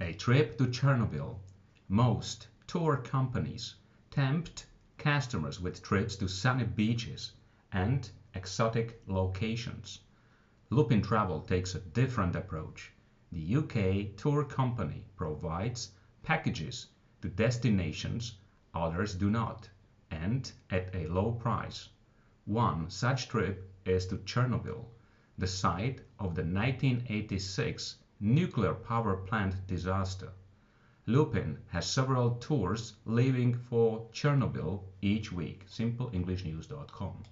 A trip to Chernobyl. Most tour companies tempt customers with trips to sunny beaches and exotic locations. Lupin Travel takes a different approach. The UK tour company provides packages to destinations others do not, and at a low price. One such trip is to Chernobyl, the site of the 1986 nuclear power plant disaster. Lupin has several tours leaving for Chernobyl each week. SimpleEnglishNews.com